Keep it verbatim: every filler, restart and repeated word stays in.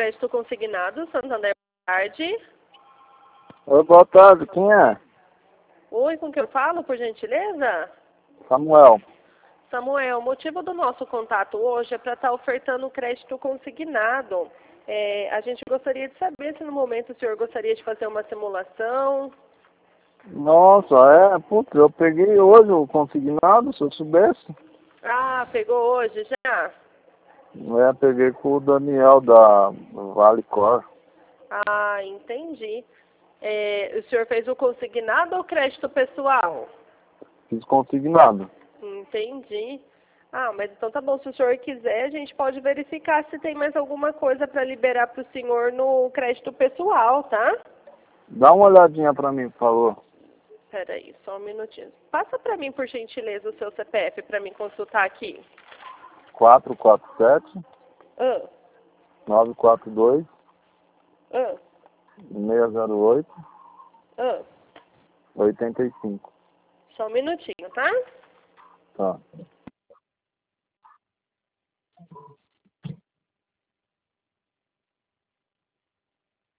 crédito consignado, Santander, boa tarde. Oi, boa tarde, quem é? Oi, com quem eu falo, por gentileza? Samuel. Samuel, o motivo do nosso contato hoje é para estar ofertando crédito consignado. É, a gente gostaria de saber se no momento o senhor gostaria de fazer uma simulação. Nossa, é, putz, eu peguei hoje o consignado, se eu soubesse. Ah, pegou hoje já? É, peguei com o Daniel da Vale Cor. Ah, entendi. É, o senhor fez o consignado ou crédito pessoal? Fiz consignado. Entendi. Ah, mas então tá bom. Se o senhor quiser, a gente pode verificar se tem mais alguma coisa para liberar para o senhor no crédito pessoal, tá? Dá uma olhadinha pra mim, por favor. Espera aí, só um minutinho. Passa para mim, por gentileza, o seu C P F para mim consultar aqui. quatro quatro sete, Ah, nove quatro dois, ah, seis zero oito, ah. oito cinco. Só um minutinho, tá? Tá.